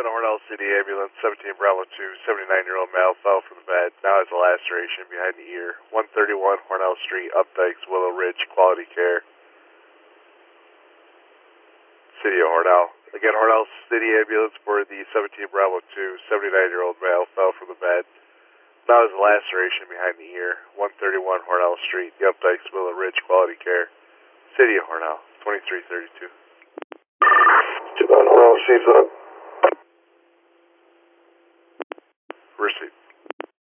again, Hornell City Ambulance, 17 Bravo 2, 79-year-old male fell from the bed, now has a laceration behind the ear. 131 Hornell Street, Updikes, Willow Ridge, Quality Care, City of Hornell. Again, Hornell City Ambulance for the 17 Bravo 2, 79-year-old male fell from the bed, now has a laceration behind the ear. 131 Hornell Street, the Updikes, Willow Ridge, Quality Care, City of Hornell, 2332. 2 Hornell, Chief's up. Receipt.